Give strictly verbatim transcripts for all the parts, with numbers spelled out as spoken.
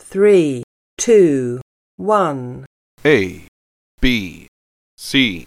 three, two, one. A, B, C.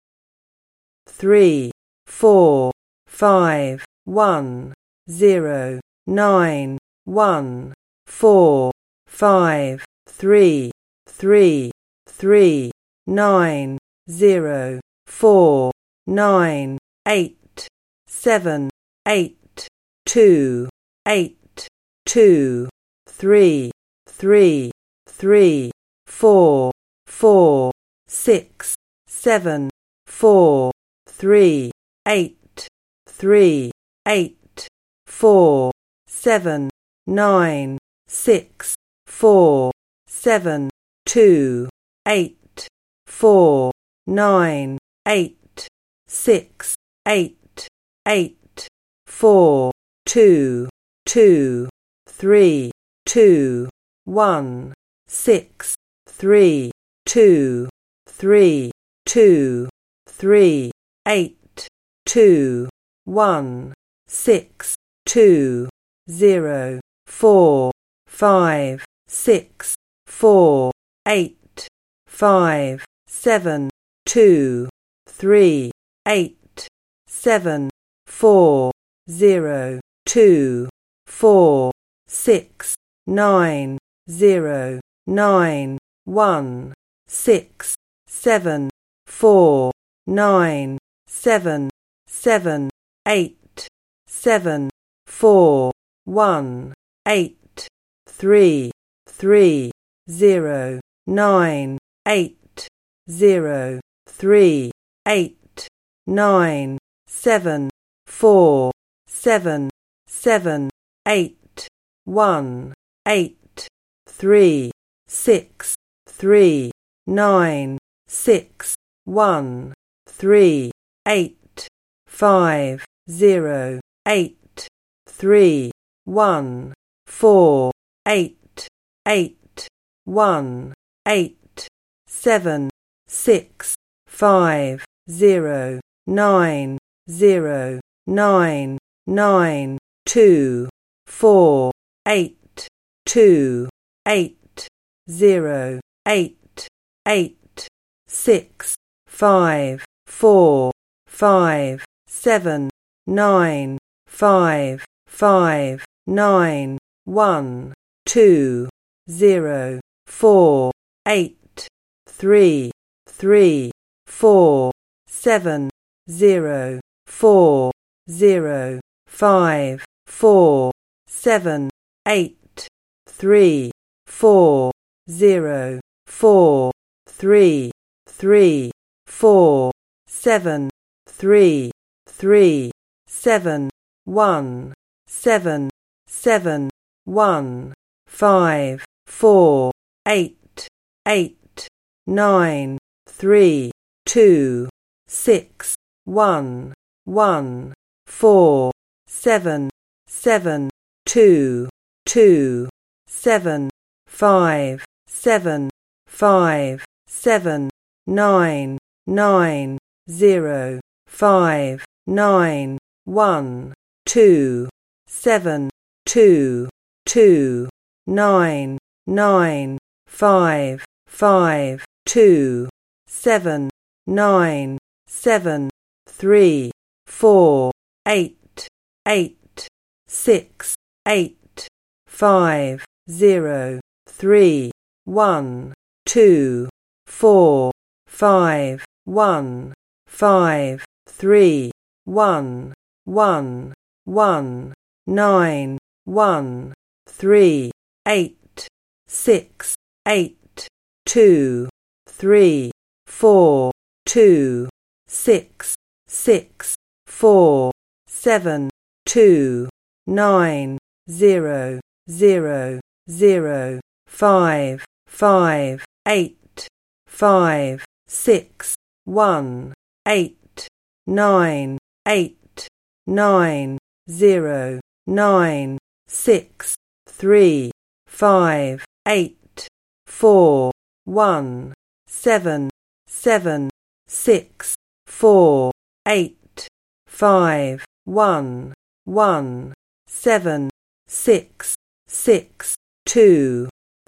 Three, four, five, one, zero, nine, one, four, five, three, three, three, nine, zero, four, nine, eight, seven, eight, two, eight, two, three, three, three, four, four, six, seven, four, three, eight, three, eight, four, seven, nine, six, four, seven, two, eight, four, nine, eight, six, eight, eight, four, two, two, three, two, one, six, three, two, three, two, three, eight, two, one, six, two, zero, four, five, six, four, eight, five, seven, two, three, eight, seven, four, zero, two, four, six, nine, zero, nine, one, six, seven, four, nine, seven, seven, eight, seven, four, one, eight, three, three, zero, nine, eight, zero, three, eight, nine, seven, four, seven, seven, eight, one, eight, three, six, three, nine, six, one, three, eight, five, zero, eight, three, one, four, eight, eight, one, eight, seven, six, five, zero, nine, zero, nine, nine, two, four, eight, two, eight, zero, eight, eight, six, five, four, five, seven, nine, five, five, nine, one, two, zero, four, eight, three, three, four, seven, zero, four, zero, five, four, seven, eight, three, four, zero, four, three, three, four, seven, three, three, seven, one, seven, seven, one, five, four, eight, eight, nine, three, two, six, one, one, four, seven, seven, two, two, seven, five, seven, five, seven, nine, nine, zero, five, nine, one, two, seven, two, two, nine, nine, five, five, two, seven, nine, seven, three, four, eight, eight, six, eight, five, zero, three, one, two, four, five, one, five, three, one, one, one, nine, one, three, eight, six, eight, two, three, four, two, six, six, four, seven, two, nine, zero, zero, zero, five, five, eight, five, six, one, eight, nine, eight, nine, zero, nine, six, three, five, eight, four, one, seven, seven, six, four, eight, five, one, one, seven, six, six, two,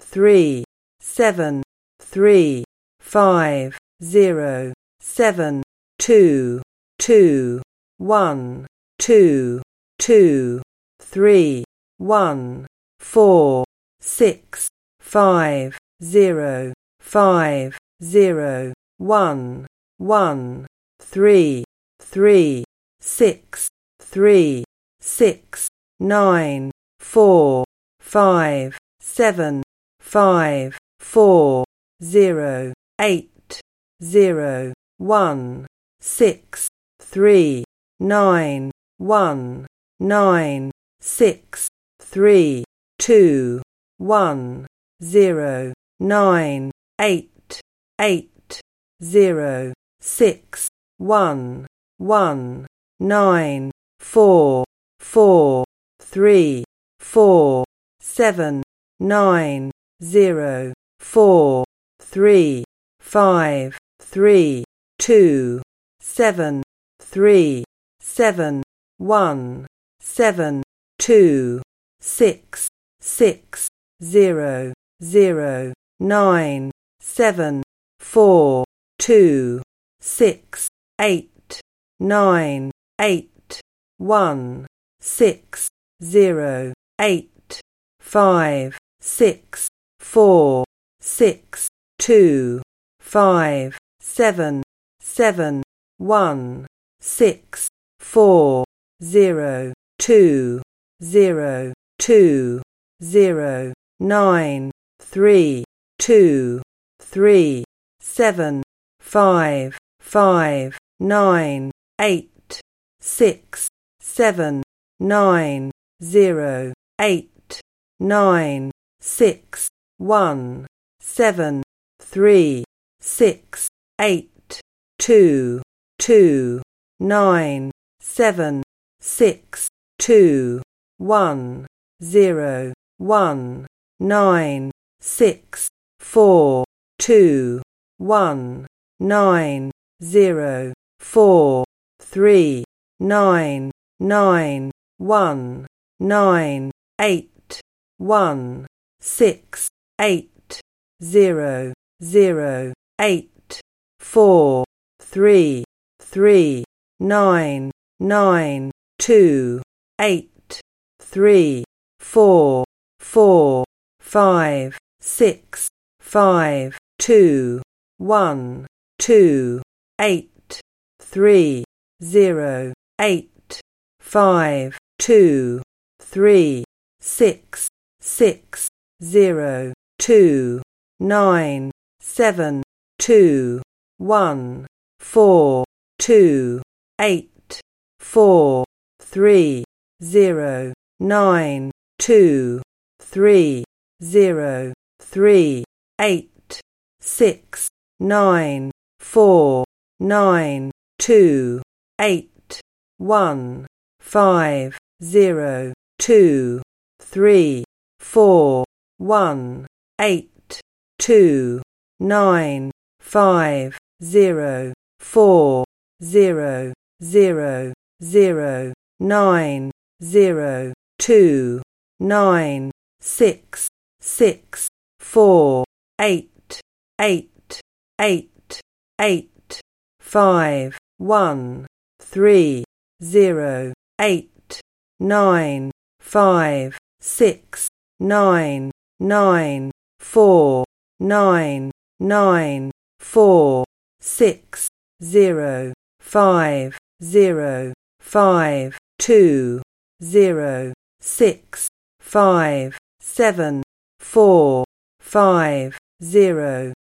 three, seven, three, five, zero, seven, two, two, one, two, two, three, one, four, six, five, zero, five, zero, one, one, three, three, six, three, six, nine, four, five, seven, five, four, zero, eight, zero, one, six, three, nine, one, nine, six, three, two, one, zero, nine, eight, eight, zero, six, one, one, nine, four, four, three, four, seven, nine, zero, four, three, five, three, two, seven, three, seven, one, seven, two, six, six, zero, zero, nine, seven, four, two, six, eight, nine, eight, one, six, zero, eight, five, six, four, six, two, five, seven, seven, one, six, four, zero, two, zero, two, zero, nine, three, two, three, seven, five, five, nine, eight, six, seven, nine, zero, eight, nine, six, one, seven, three, six, eight, two, two, nine, seven, six, two, one, zero, one, nine, six, four, two, one, nine, zero, four, three, nine, nine, one, nine, eight, one, six, eight, zero, zero, eight, four, three, three, nine, nine, two, eight, three, four, four, five, six, five, two, one, two, eight, three, zero, eight, five, two, three, six, six, zero, two, nine, seven, two, one, four, two, eight, four, three, zero, nine, two, three, zero, three, eight, six, nine, four, nine, two, eight, one, five, zero, two, three, four, one, eight, two, nine, five, zero, four, zero, zero, zero, nine, zero, two, nine, six, six, four, eight, eight, eight, eight, five, one, three, zero, eight, nine, five, six, nine, nine, four, nine, nine, four, six, zero, five, zero, five, two, zero, six, five, seven, four, five, zero,